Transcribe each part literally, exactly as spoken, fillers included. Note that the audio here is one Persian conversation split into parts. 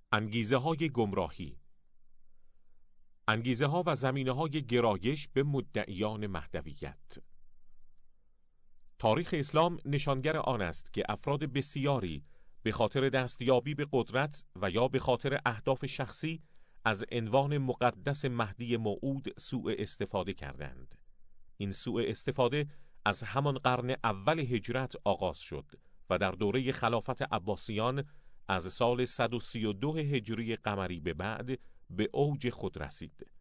انگیزه های گمراهی، انگیزه ها و زمینه های گرایش به مدعیان مهدویت. تاریخ اسلام نشانگر آن است که افراد بسیاری به خاطر دستیابی به قدرت و یا به خاطر اهداف شخصی از عنوان مقدس مهدی موعود سوء استفاده کردند. این سوء استفاده از همان قرن اول هجرت آغاز شد و در دوره خلافت عباسیان از سال صد و سی و دو هجری قمری به بعد به اوج خود رسید.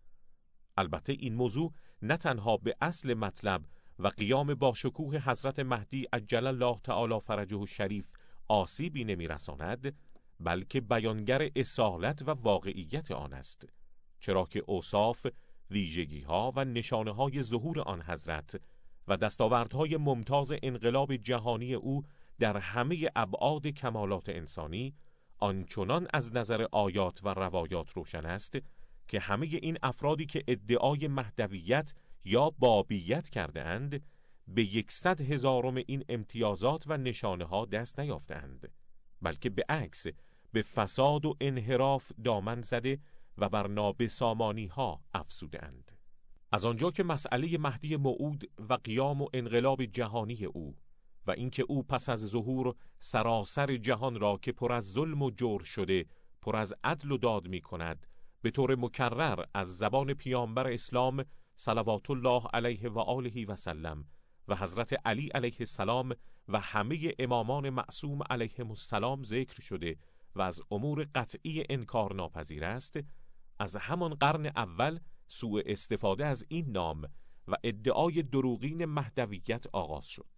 البته این موضوع نه تنها به اصل مطلب و قیام با شکوه حضرت مهدی عجل الله تعالی فرجه الشریف آسیبی نمی‌رساند، بلکه بیانگر اصالت و واقعیت آن است، چرا که اوصاف، ویژگی‌ها و نشانه‌های ظهور آن حضرت و دستاوردهای ممتاز انقلاب جهانی او در همه ابعاد کمالات انسانی آنچنان از نظر آیات و روایات روشن است که همه این افرادی که ادعای مهدویت یا بابیت کرده اند به یکصد هزارم این امتیازات و نشانه ها دست نیافتند، بلکه به عکس به فساد و انحراف دامن زده و بر نابسامانی ها افزوده اند. از آنجا که مسئله مهدی موعود و قیام و انقلاب جهانی او و اینکه او پس از ظهور سراسر جهان را که پر از ظلم و جور شده پر از عدل و داد می کند به طور مکرر از زبان پیامبر اسلام صلوات الله علیه و آله و سلم و حضرت علی علیه السلام و همه امامان معصوم علیهم السلام ذکر شده و از امور قطعی انکار ناپذیر است، از همان قرن اول سوء استفاده از این نام و ادعای دروغین مهدویت آغاز شد.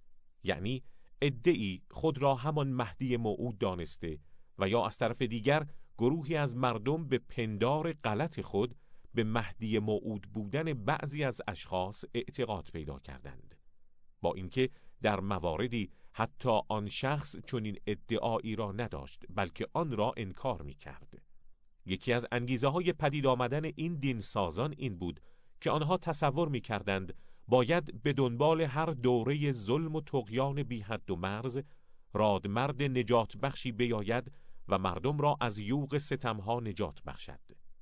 یعنی ادعی خود را همان مهدی موعود دانسته و یا از طرف دیگر گروهی از مردم به پندار غلط خود به مهدی موعود بودن بعضی از اشخاص اعتقاد پیدا کردند، با اینکه در مواردی حتی آن شخص چنین ادعایی را نداشت بلکه آن را انکار می کرد. یکی از انگیزه های پدید آمدن این دین سازان این بود که آنها تصور می کردند باید به دنبال هر دوره ظلم و طغیان بی حد و مرز رادمرد نجات بخشی بیاید و مردم را از یوغ ستمها نجات بخشد.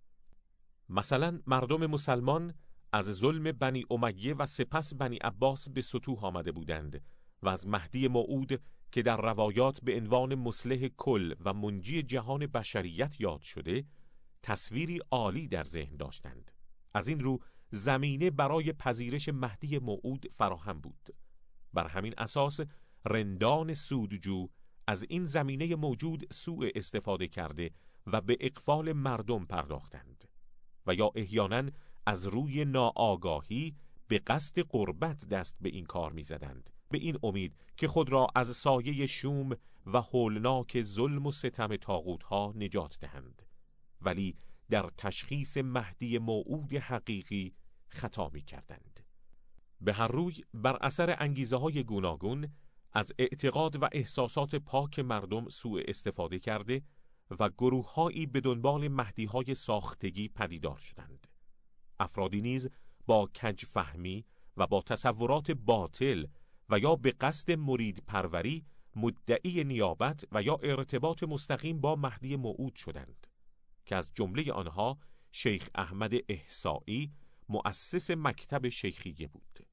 مثلا مردم مسلمان از ظلم بنی امیه و سپس بنی عباس به سطوح آمده بودند و از مهدی موعود که در روایات به عنوان مصلح کل و منجی جهان بشریت یاد شده تصویری عالی در ذهن داشتند. از این رو زمینه برای پذیرش مهدی موعود فراهم بود. بر همین اساس رندان سودجو از این زمینه موجود سوء استفاده کرده و به اغفال مردم پرداختند و یا احیانا از روی ناآگاهی به قصد قربت دست به این کار می زدند، به این امید که خود را از سایه شوم و هولناک ظلم و ستم طاغوت‌ها نجات دهند، ولی در تشخیص مهدی موعود حقیقی خطا می کردند. به هر روی بر اثر انگیزه های گوناگون از اعتقاد و احساسات پاک مردم سوء استفاده کرده و گروه‌هایی به دنبال مهدی‌های ساختگی پدیدار شدند. افرادی نیز با کج فهمی و با تصورات باطل و یا به قصد مرید پروری مدعی نیابت و یا ارتباط مستقیم با مهدی موعود شدند که از جمله آنها شیخ احمد احصایی مؤسس مکتب شیخیه بود.